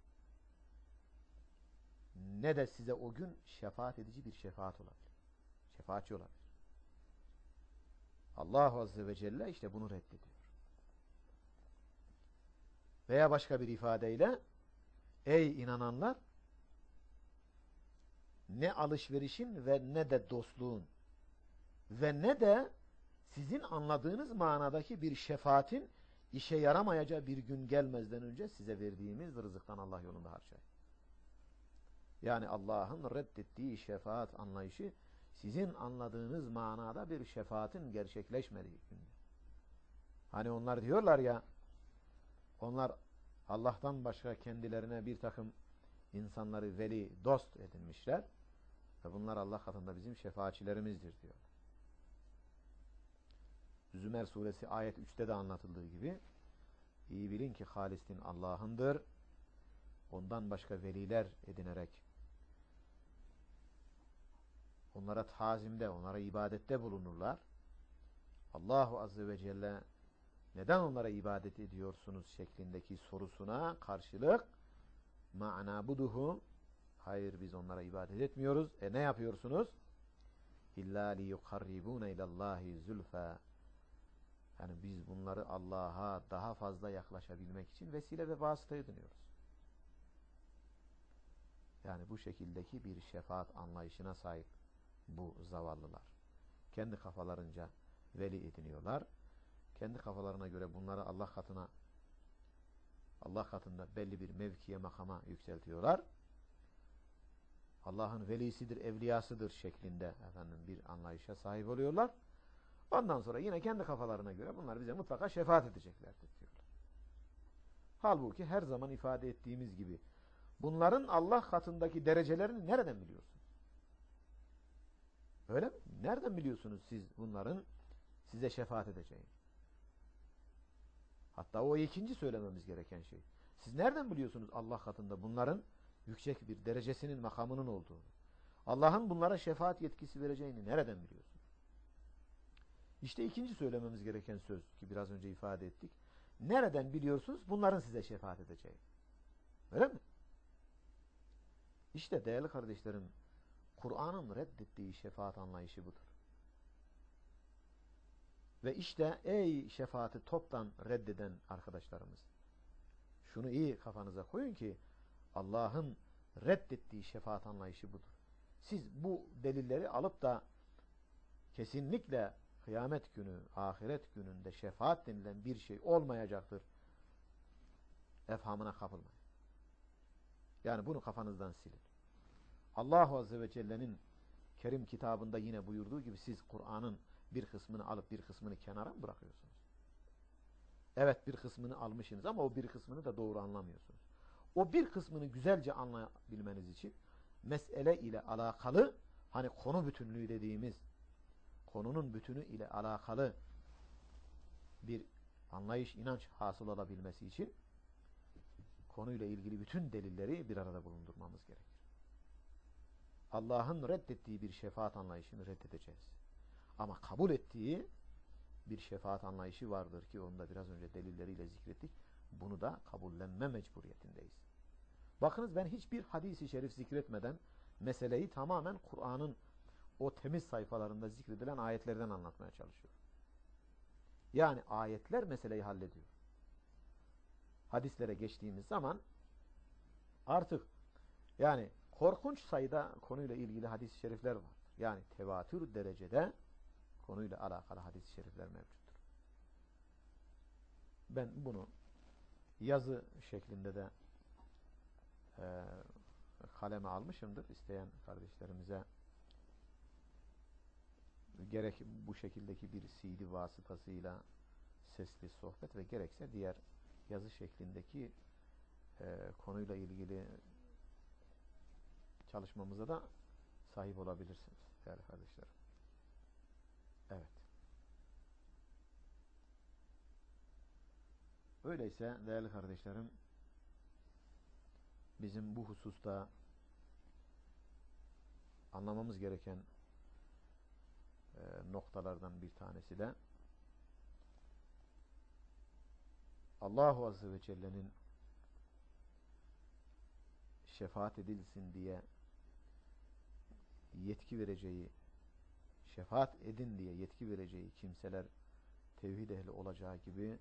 ne de size o gün şefaat edici bir şefaat olabilir. Şefaatçi olabilir. Allah Azze ve Celle işte bunu reddediyor. Veya başka bir ifadeyle, ey inananlar, ne alışverişin ve ne de dostluğun ve ne de sizin anladığınız manadaki bir şefaatin işe yaramayacağı bir gün gelmezden önce size verdiğimiz rızıktan Allah yolunda harcayın. Yani Allah'ın reddettiği şefaat anlayışı sizin anladığınız manada bir şefaatin gerçekleşmediği günde. Hani onlar diyorlar ya, onlar Allah'tan başka kendilerine bir takım insanları veli, dost edinmişler ve bunlar Allah katında bizim şefaatçilerimizdir diyor. Zümer suresi ayet 3'te de anlatıldığı gibi, iyi bilin ki halis din Allah'ındır. Ondan başka veliler edinerek onlara tazimde, onlara ibadette bulunurlar. Allahu Azze ve Celle neden onlara ibadet ediyorsunuz şeklindeki sorusuna karşılık ma na'buduhum, hayır biz onlara ibadet etmiyoruz. Ne yapıyorsunuz? İlla li yukarribuna ilallahi zulfa. Yani biz bunları Allah'a daha fazla yaklaşabilmek için vesile ve vasıta ediniyoruz. Yani bu şekildeki bir şefaat anlayışına sahip bu zavallılar. Kendi kafalarınca veli ediniyorlar. Kendi kafalarına göre bunları Allah katında belli bir mevkiye, makama yükseltiyorlar. Allah'ın velisidir, evliyasıdır şeklinde bir anlayışa sahip oluyorlar. Ondan sonra yine kendi kafalarına göre bunlar bize mutlaka şefaat edeceklerdir diyorlar. Halbuki her zaman ifade ettiğimiz gibi bunların Allah katındaki derecelerini nereden biliyorsunuz? Öyle mi? Nereden biliyorsunuz siz bunların size şefaat edeceğini? Hatta o ikinci söylememiz gereken şey. Siz nereden biliyorsunuz Allah katında bunların yüksek bir derecesinin, makamının olduğunu? Allah'ın bunlara şefaat yetkisi vereceğini nereden biliyorsunuz? İşte ikinci söylememiz gereken söz ki biraz önce ifade ettik. Nereden biliyorsunuz bunların size şefaat edeceğini? Öyle mi? İşte değerli kardeşlerim, Kur'an'ın reddettiği şefaat anlayışı budur. Ve işte ey şefaati toptan reddeden arkadaşlarımız, şunu iyi kafanıza koyun ki Allah'ın reddettiği şefaat anlayışı budur. Siz bu delilleri alıp da kesinlikle kıyamet günü, ahiret gününde şefaat denilen bir şey olmayacaktır efhamına kapılmayın. Yani bunu kafanızdan silin. Allah Azze ve Celle'nin Kerim kitabında yine buyurduğu gibi siz Kur'an'ın bir kısmını alıp bir kısmını kenara mı bırakıyorsunuz? Evet, bir kısmını almışsınız ama o bir kısmını da doğru anlamıyorsunuz. O bir kısmını güzelce anlayabilmeniz için mesele ile alakalı, hani konu bütünlüğü dediğimiz konunun bütünü ile alakalı bir anlayış, inanç hasıl olabilmesi için konuyla ilgili bütün delilleri bir arada bulundurmamız gerekir. Allah'ın reddettiği bir şefaat anlayışını reddedeceğiz. Ama kabul ettiği bir şefaat anlayışı vardır ki onu da biraz önce delilleriyle zikrettik. Bunu da kabullenme mecburiyetindeyiz. Bakınız, ben hiçbir hadis-i şerif zikretmeden meseleyi tamamen Kur'an'ın o temiz sayfalarında zikredilen ayetlerden anlatmaya çalışıyorum. Yani ayetler meseleyi hallediyor. Hadislere geçtiğimiz zaman artık yani korkunç sayıda konuyla ilgili hadis-i şerifler var. Yani tevatür derecede konuyla alakalı hadis-i şerifler mevcuttur. Ben bunu yazı şeklinde de kaleme almışımdır. İsteyen kardeşlerimize gerek bu şekildeki bir CD vasıtasıyla sesli sohbet ve gerekse diğer yazı şeklindeki konuyla ilgili çalışmamıza da sahip olabilirsiniz değerli kardeşlerim. Evet. Öyleyse değerli kardeşlerim, bizim bu hususta anlamamız gereken noktalardan bir tanesi de Allahu Azze ve Celle'nin şefaat edilsin diye yetki vereceği, şefaat edin diye yetki vereceği kimseler tevhid ehli olacağı gibi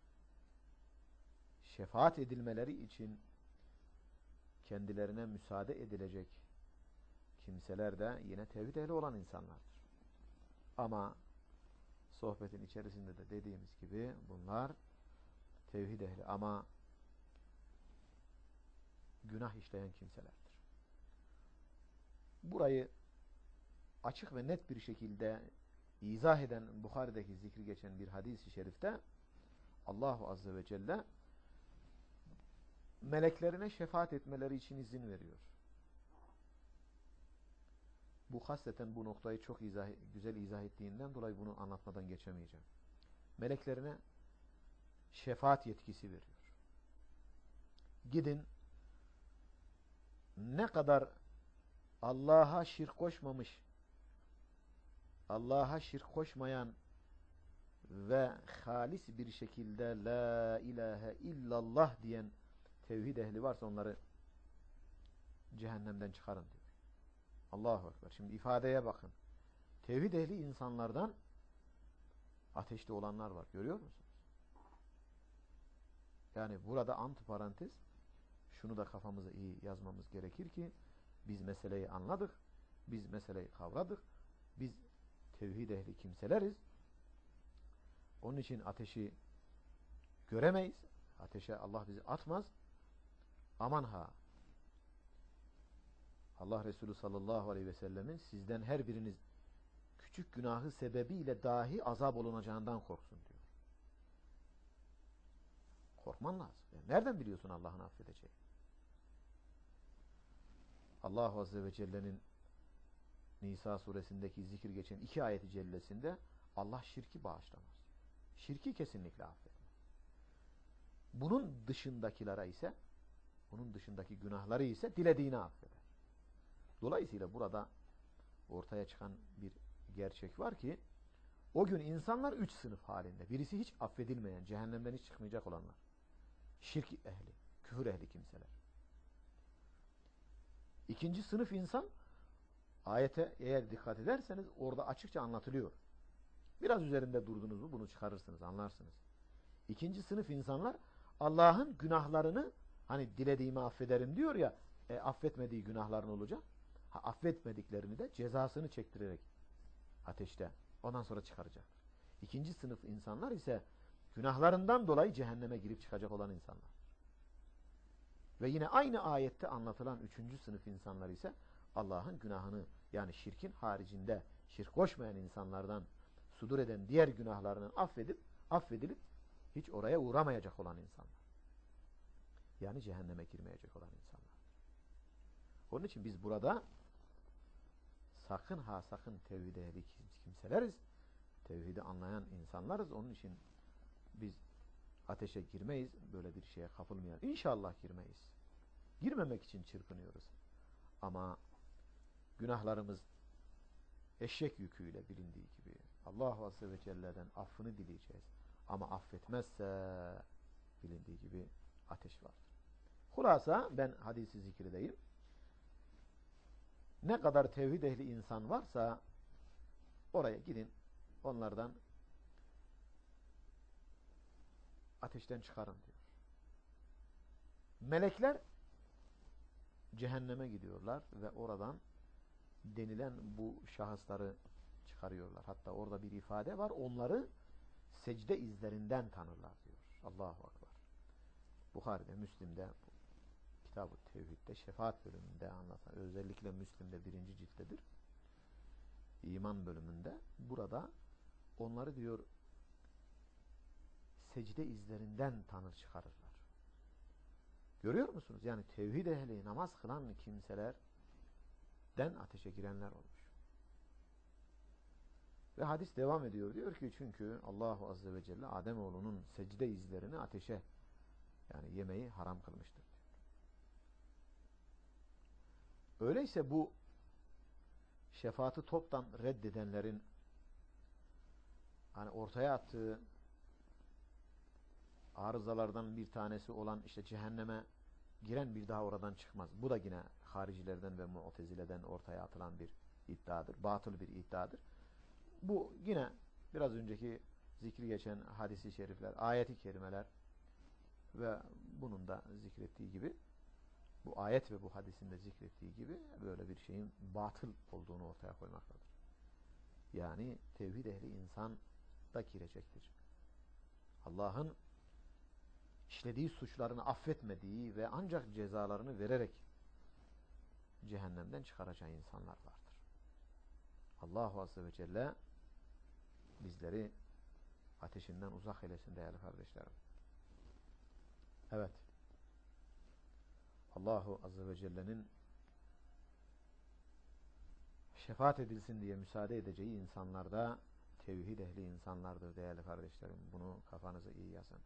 şefaat edilmeleri için kendilerine müsaade edilecek kimseler de yine tevhid ehli olan insanlardır. Ama sohbetin içerisinde de dediğimiz gibi bunlar tevhid ehli ama günah işleyen kimselerdir. Burayı açık ve net bir şekilde izah eden Bukhari'deki zikri geçen bir hadis-i şerifte Allahu Azze ve Celle meleklerine şefaat etmeleri için izin veriyor. Bu hasreten bu noktayı çok güzel izah ettiğinden dolayı bunu anlatmadan geçemeyeceğim. Meleklerine şefaat yetkisi veriyor. Gidin, ne kadar Allah'a şirk koşmamış, Allah'a şirk koşmayan ve halis bir şekilde la ilahe illallah diyen tevhid ehli varsa onları cehennemden çıkarın diyor. Allahu Ekber. Şimdi ifadeye bakın. Tevhid ehli insanlardan ateşte olanlar var. Görüyor musunuz? Yani burada antiparantez şunu da kafamıza iyi yazmamız gerekir ki biz meseleyi anladık. Biz meseleyi kavradık. Biz tevhid ehli kimseleriz. Onun için ateşi göremeyiz. Ateşe Allah bizi atmaz. Aman ha! Allah Resulü sallallahu aleyhi ve sellemin sizden her biriniz küçük günahı sebebiyle dahi azap olunacağından korksun diyor. Korkman lazım. Yani nereden biliyorsun Allah'ın affedeceği? Allah Azze ve Celle'nin Nisa suresindeki zikir geçen 2 ayeti cellesinde Allah şirki bağışlamaz. Şirki kesinlikle affetmez. Bunun dışındakilere ise, bunun dışındaki günahları ise dilediğini affeder. Dolayısıyla burada ortaya çıkan bir gerçek var ki o gün insanlar 3 sınıf halinde. Birisi hiç affedilmeyen, cehennemden hiç çıkmayacak olanlar. Şirk ehli, küfür ehli kimseler. İkinci sınıf insan, ayete eğer dikkat ederseniz orada açıkça anlatılıyor. Biraz üzerinde durdunuz mu bunu çıkarırsınız, anlarsınız. İkinci sınıf insanlar Allah'ın günahlarını hani dilediğimi affederim diyor ya, affetmediği günahların olacak. Affetmediklerini de cezasını çektirerek ateşte ondan sonra çıkaracaktır. İkinci sınıf insanlar ise günahlarından dolayı cehenneme girip çıkacak olan insanlar. Ve yine aynı ayette anlatılan 3. sınıf insanlar ise Allah'ın günahını yani şirkin haricinde şirk koşmayan insanlardan sudur eden diğer günahlarının affedilip hiç oraya uğramayacak olan insanlar. Yani cehenneme girmeyecek olan insanlar. Onun için biz burada sakın ha sakın tevhid ehli kimseleriz. Tevhidi anlayan insanlarız. Onun için biz ateşe girmeyiz. Böyle bir şeye kapılmayalım. İnşallah girmeyiz. Girmemek için çırpınıyoruz. Ama günahlarımız eşek yüküyle bilindiği gibi Allah Azze ve Celle'den affını dileyeceğiz. Ama affetmezse bilindiği gibi ateş vardır. Hulasa ben hadisi zikredeyim. Ne kadar tevhid ehli insan varsa oraya gidin, onlardan ateşten çıkarın diyor. Melekler cehenneme gidiyorlar ve oradan denilen bu şahısları çıkarıyorlar. Hatta orada bir ifade var. Onları secde izlerinden tanırlar diyor. Allahu Ekber. Buhari'de, Müslim'de, Kitab-ı Tevhid'de, şefaat bölümünde anlatan, özellikle Müslim'de 1. cilttedir. İman bölümünde. Burada onları diyor secde izlerinden tanır çıkarırlar. Görüyor musunuz? Yani tevhid ehli, namaz kılan kimselerden ateşe girenler olmuş. Ve hadis devam ediyor. Diyor ki çünkü Allahu Azze ve Celle Ademoğlunun secde izlerini ateşe yani yemeği haram kılmıştır. Öyleyse bu şefaati toptan reddedenlerin hani ortaya attığı arızalardan bir tanesi olan işte cehenneme giren bir daha oradan çıkmaz. Bu da yine haricilerden ve mu'tezileden ortaya atılan bir iddiadır. Batıl bir iddiadır. Bu yine biraz önceki zikri geçen hadis-i şerifler, ayet-i kerimeler ve bunun da zikrettiği gibi bu ayet ve bu hadisin de zikrettiği gibi böyle bir şeyin batıl olduğunu ortaya koymaktadır. Yani tevhid ehli insan da girecektir. Allah'ın işlediği suçlarını affetmediği ve ancak cezalarını vererek cehennemden çıkaracağı insanlar vardır. Allahu Azze ve Celle bizleri ateşinden uzak eylesin değerli kardeşlerim. Evet. Allahu Azze ve Celle'nin şefaat edilsin diye müsaade edeceği insanlar da tevhid ehli insanlardır değerli kardeşlerim. Bunu kafanıza iyi yazın.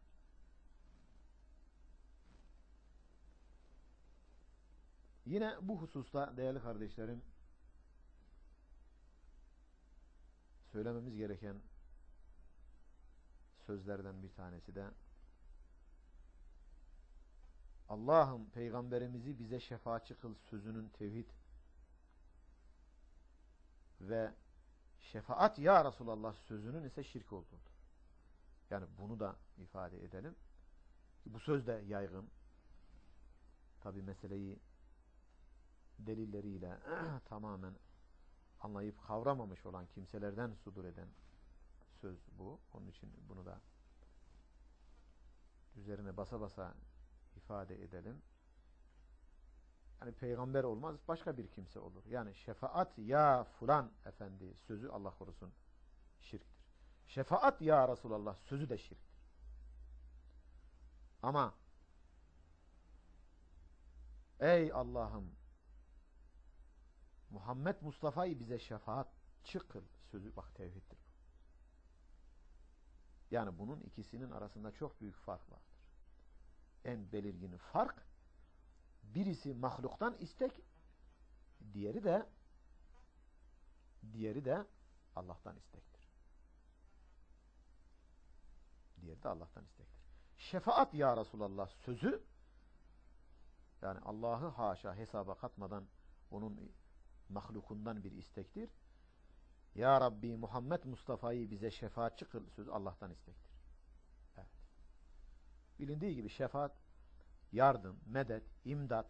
Yine bu hususta değerli kardeşlerim söylememiz gereken sözlerden bir tanesi de Allah'ım peygamberimizi bize şefaatçi kıl sözünün tevhid ve şefaat ya Resulallah sözünün ise şirk olduğudur. Yani bunu da ifade edelim. Bu söz de yaygın. Tabi meseleyi delilleriyle tamamen anlayıp kavramamış olan kimselerden sudur eden söz bu. Onun için bunu da üzerine basa basa ifade edelim. Yani peygamber olmaz, başka bir kimse olur. Yani şefaat ya fulan efendi sözü Allah korusun şirktir. Şefaat ya Resulallah sözü de şirktir. Ama ey Allah'ım Muhammed Mustafa'yı bize şefaatçi kıl sözü bak tevhiddir. Yani bunun ikisinin arasında çok büyük fark vardır. En belirgin fark birisi mahluktan istek, diğeri de Allah'tan istektir. Diğeri de Allah'tan istektir. Şefaat ya Resulallah sözü yani Allah'ı haşa hesaba katmadan onun mahlukundan bir istektir. Ya Rabbi Muhammed Mustafa'yı bize şefaatçi kıl sözü Allah'tan istektir. Evet. Bilindiği gibi şefaat yardım, medet, imdat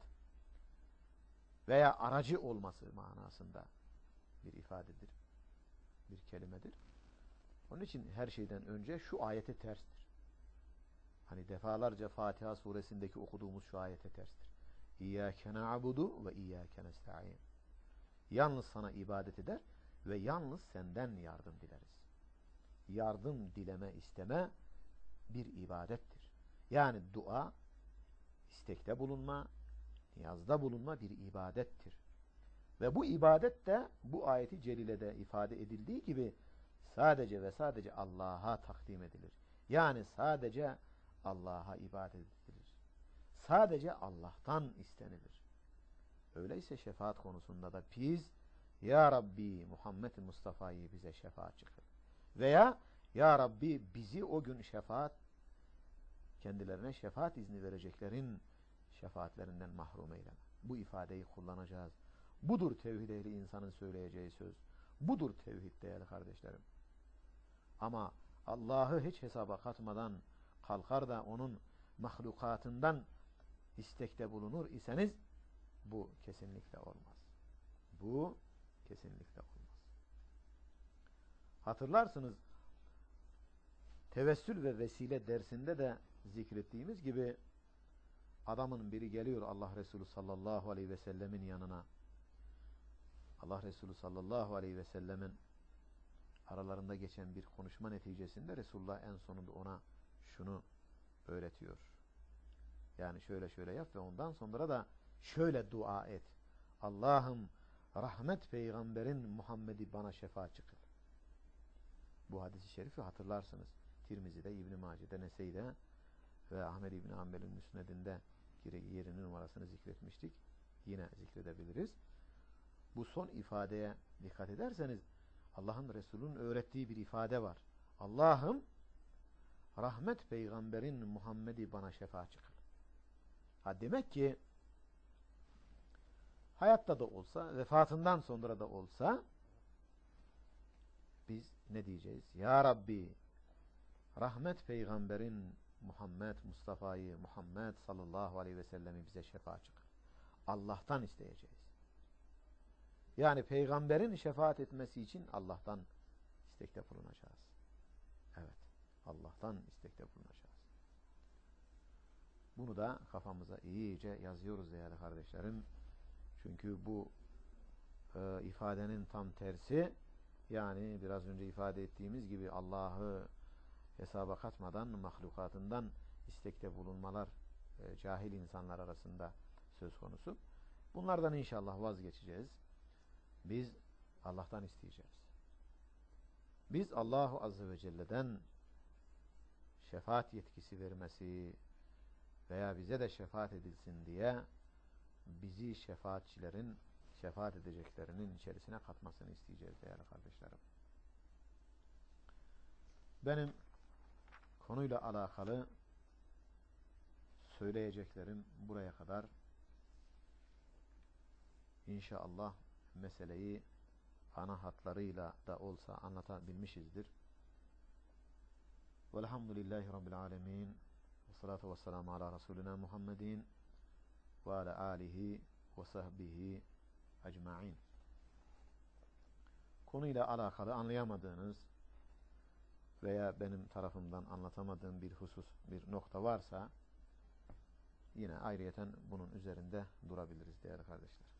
veya aracı olması manasında bir ifadedir. Bir kelimedir. Onun için her şeyden önce şu ayete terstir. Hani defalarca Fatiha suresindeki okuduğumuz şu ayete terstir. İyyâke na'budu ve iyyâke nesta'in. Yalnız sana ibadet eder ve yalnız senden yardım dileriz. Yardım dileme, isteme bir ibadettir. Yani dua, istekte bulunma, niyazda bulunma bir ibadettir. Ve bu ibadet de bu ayeti celilede ifade edildiği gibi sadece ve sadece Allah'a takdim edilir. Yani sadece Allah'a ibadet edilir. Sadece Allah'tan istenilir. Öyleyse şefaat konusunda da biz Ya Rabbi Muhammed Mustafa'yı bize şefaatçi kıl. Veya Ya Rabbi bizi o gün kendilerine şefaat izni vereceklerin şefaatlerinden mahrum eyleme. Bu ifadeyi kullanacağız. Budur tevhid ehli insanın söyleyeceği söz. Budur tevhid değerli kardeşlerim. Ama Allah'ı hiç hesaba katmadan kalkar da onun mahlukatından istekte bulunur iseniz bu kesinlikle olmaz. Bu kesinlikle olmaz. Hatırlarsınız tevessül ve vesile dersinde de zikrettiğimiz gibi adamın biri geliyor Allah Resulü sallallahu aleyhi ve sellemin yanına. Allah Resulü sallallahu aleyhi ve sellemin aralarında geçen bir konuşma neticesinde Resulullah en sonunda ona şunu öğretiyor. Yani şöyle şöyle yap ve ondan sonra da şöyle dua et. Allah'ım rahmet peygamberin Muhammed'i bana şefaatçi kıl. Bu hadisi şerifi hatırlarsınız. Tirmizi'de, İbn-i Mace'de, Nesey'de ve Ahmed İbn-i Hanbel'in müsnedinde yerinin numarasını zikretmiştik. Yine zikredebiliriz. Bu son ifadeye dikkat ederseniz Allah'ın Resulü'nün öğrettiği bir ifade var. Allah'ım rahmet peygamberin Muhammed'i bana şefaatçi kıl. Ha demek ki hayatta da olsa, vefatından sonra da olsa biz ne diyeceğiz? Ya Rabbi rahmet peygamberin Muhammed Mustafa'yı Muhammed sallallahu aleyhi ve sellemi bize şefaatçi kıl. Allah'tan isteyeceğiz. Yani peygamberin şefaat etmesi için Allah'tan istekte bulunacağız. Evet. Allah'tan istekte bulunacağız. Bunu da kafamıza iyice yazıyoruz değerli kardeşlerim. Çünkü bu ifadenin tam tersi yani biraz önce ifade ettiğimiz gibi Allah'ı hesaba katmadan mahlukatından istekte bulunmalar cahil insanlar arasında söz konusu. Bunlardan inşallah vazgeçeceğiz. Biz Allah'tan isteyeceğiz. Biz Allahu Azze ve Celle'den şefaat yetkisi vermesi veya bize de şefaat edilsin diye bizi şefaatçilerin şefaat edeceklerinin içerisine katmasını isteyeceğiz değerli kardeşlerim. Benim Konuyla alakalı söyleyeceklerim buraya kadar. İnşallah meseleyi ana hatlarıyla da olsa anlatabilmişizdir. Velhamdülillahi Rabbil alemin. Ve salatu ve selamu ala Resulina Muhammedin ve ala alihi ve sahbihi ecma'in. Konuyla alakalı anlayamadığınız veya benim tarafımdan anlatamadığım bir husus, bir nokta varsa yine ayrıyeten bunun üzerinde durabiliriz değerli kardeşler.